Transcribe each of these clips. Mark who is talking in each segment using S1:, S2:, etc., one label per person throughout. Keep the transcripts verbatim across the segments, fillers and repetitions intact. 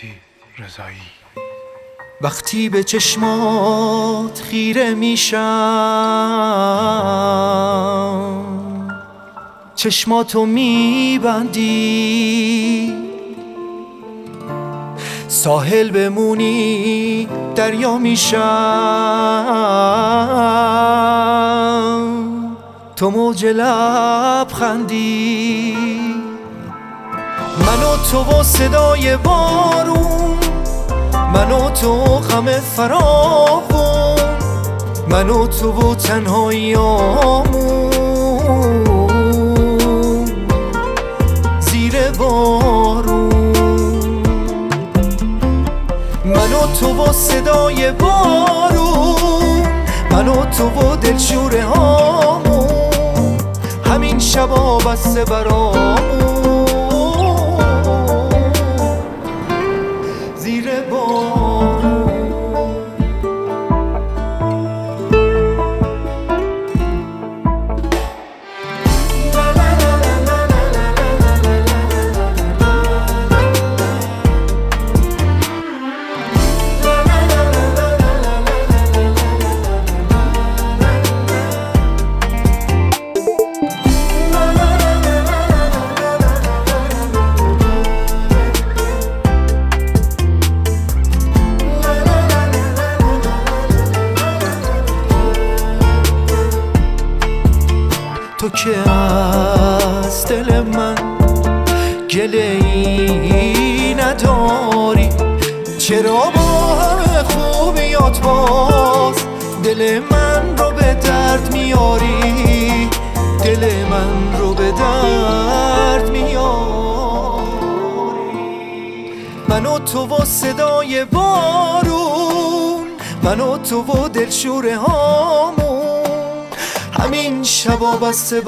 S1: مهدی رضایی.
S2: وقتی به چشمات خیره میشم، چشماتو میبندی، ساحل بمونی دریا میشم، تو موج لبخندی. من و تو و صدای بارون، من و تو غم فراوون، من و تو و تنهاییامون زیر بارون. من و تو و صدای بارون، من و تو و دلشوره هامون، همین شبا بسته برامون زیر بارون. تو که از دل من گله ای نداری، چرا با همه خوبیات باز دل من رو به درد میاری، دل من رو به درد میاری. من و تو و صدای بارون، من و تو و دلشوره هامون، همین شبا بسته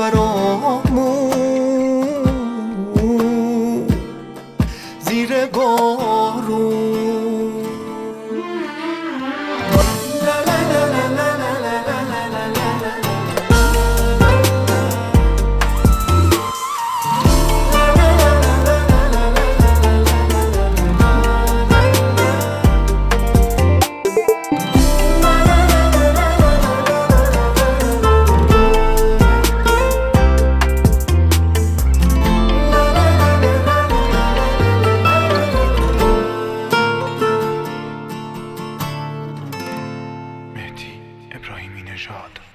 S2: برامون زیر بارون.
S1: مهدی ابراهیمی نژاد.